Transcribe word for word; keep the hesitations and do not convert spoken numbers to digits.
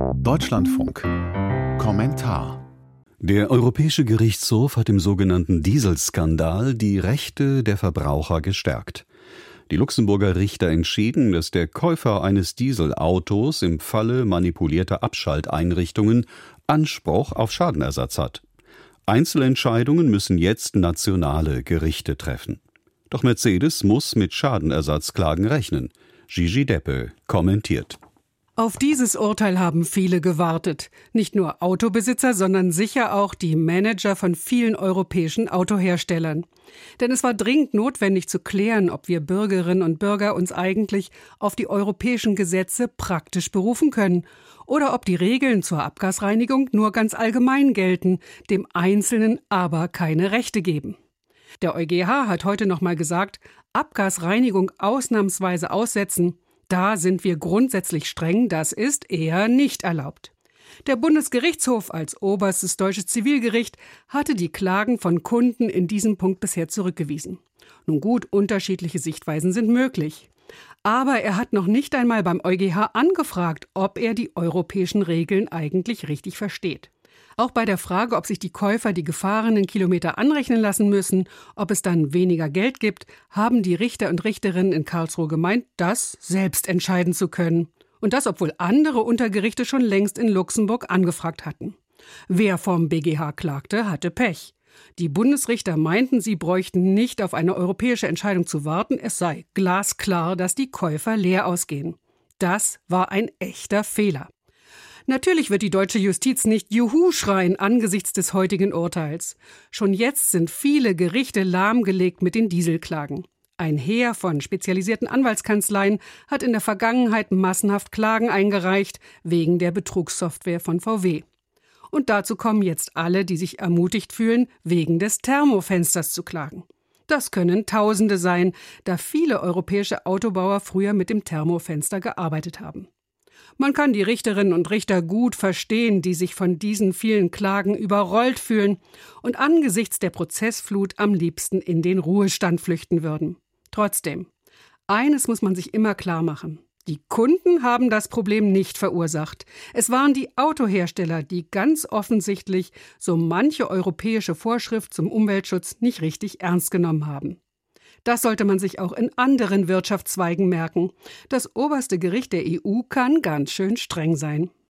Deutschlandfunk. Kommentar. Der Europäische Gerichtshof hat im sogenannten Dieselskandal die Rechte der Verbraucher gestärkt. Die Luxemburger Richter entschieden, dass der Käufer eines Dieselautos im Falle manipulierter Abschalteinrichtungen Anspruch auf Schadenersatz hat. Einzelentscheidungen müssen jetzt nationale Gerichte treffen. Doch Mercedes muss mit Schadenersatzklagen rechnen. Gigi Deppe kommentiert. Auf dieses Urteil haben viele gewartet. Nicht nur Autobesitzer, sondern sicher auch die Manager von vielen europäischen Autoherstellern. Denn es war dringend notwendig zu klären, ob wir Bürgerinnen und Bürger uns eigentlich auf die europäischen Gesetze praktisch berufen können oder ob die Regeln zur Abgasreinigung nur ganz allgemein gelten, dem Einzelnen aber keine Rechte geben. Der EuGH hat heute noch mal gesagt, Abgasreinigung ausnahmsweise aussetzen. Da sind wir grundsätzlich streng, das ist eher nicht erlaubt. Der Bundesgerichtshof als oberstes deutsches Zivilgericht hatte die Klagen von Kunden in diesem Punkt bisher zurückgewiesen. Nun gut, unterschiedliche Sichtweisen sind möglich. Aber er hat noch nicht einmal beim EuGH angefragt, ob er die europäischen Regeln eigentlich richtig versteht. Auch bei der Frage, ob sich die Käufer die gefahrenen Kilometer anrechnen lassen müssen, ob es dann weniger Geld gibt, haben die Richter und Richterinnen in Karlsruhe gemeint, das selbst entscheiden zu können. Und das, obwohl andere Untergerichte schon längst in Luxemburg angefragt hatten. Wer vom B G H klagte, hatte Pech. Die Bundesrichter meinten, sie bräuchten nicht auf eine europäische Entscheidung zu warten, es sei glasklar, dass die Käufer leer ausgehen. Das war ein echter Fehler. Natürlich wird die deutsche Justiz nicht Juhu schreien angesichts des heutigen Urteils. Schon jetzt sind viele Gerichte lahmgelegt mit den Dieselklagen. Ein Heer von spezialisierten Anwaltskanzleien hat in der Vergangenheit massenhaft Klagen eingereicht wegen der Betrugssoftware von V W. Und dazu kommen jetzt alle, die sich ermutigt fühlen, wegen des Thermofensters zu klagen. Das können Tausende sein, da viele europäische Autobauer früher mit dem Thermofenster gearbeitet haben. Man kann die Richterinnen und Richter gut verstehen, die sich von diesen vielen Klagen überrollt fühlen und angesichts der Prozessflut am liebsten in den Ruhestand flüchten würden. Trotzdem, eines muss man sich immer klar machen. Die Kunden haben das Problem nicht verursacht. Es waren die Autohersteller, die ganz offensichtlich so manche europäische Vorschrift zum Umweltschutz nicht richtig ernst genommen haben. Das sollte man sich auch in anderen Wirtschaftszweigen merken. Das oberste Gericht der E U kann ganz schön streng sein.